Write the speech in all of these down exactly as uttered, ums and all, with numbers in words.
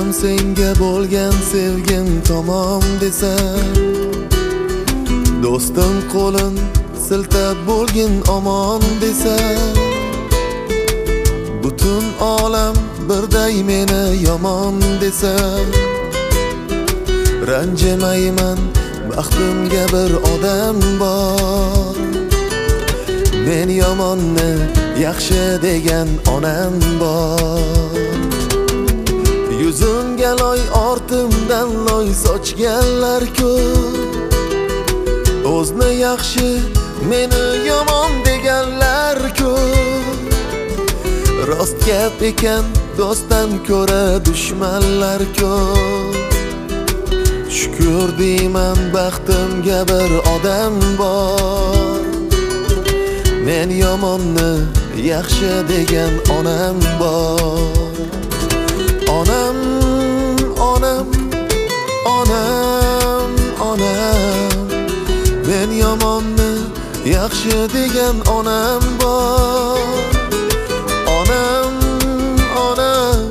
senga bo'lgan sevgim tamom desa, do'stim qo'lin siltab bo'lgin omon desa, butun olam birday meni yomon desa, ranjimayman baxtimga bir odam bor. Men yomonni yaxshi degan onam bor. Yuzimga loy, ortimdan loy sochganlar ko'p. O'zni yaxshi, meni yomon deganlar ko'p. Rost gap ekan, do'stdan ko'ra dushmanlar ko'p. Shukr deyman baxtimga bir odam bor. Men yomonni yaxshi degan onam bor. Onam, onam, onam, onam. Men yomonni yaxshi degan onam bor. Onam, onam,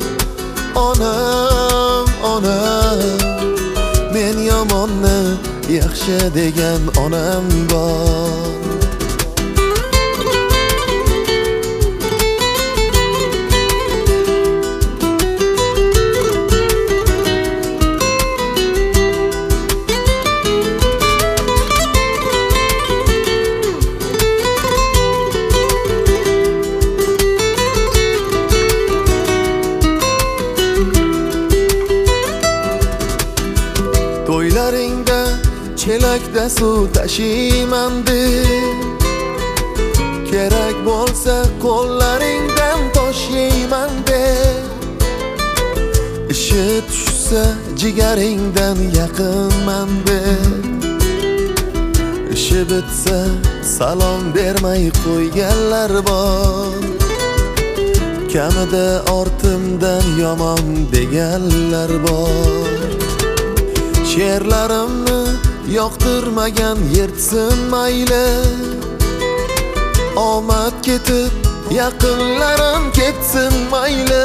onam, onam. Men yomonni yaxshi degan onam bor. To'ylaringda chelakda suv tashiyman deb, kerak bo'lsa qo'llaringdan tosh yeyman deb, ishi tushsa jigaringdan yaqinman deb, ishi bitsa salom bermay qo'yganlar bor. Kamida ortimdan yomon deganlar bor. She'rlarimni yoqtirmagan yirtsin mayli, omad ketib yaqinlarim ketsin mayli.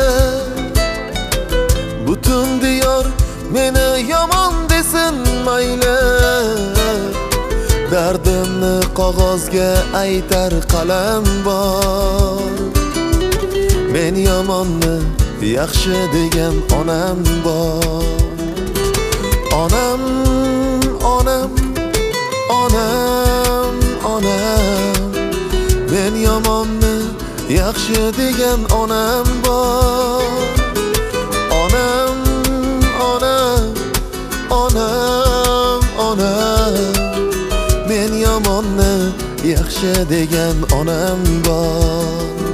Butun diyor meni yomon desin mayli. Dardimni qog'ozga aytar qalam bor. Men yomonni yaxshi degan onam bor. Onam, onam, onam, onam. Men yomonni yaxshi degan onam bor. Onam, onam, onam, onam. Men yomonni yaxshi degan onam bor.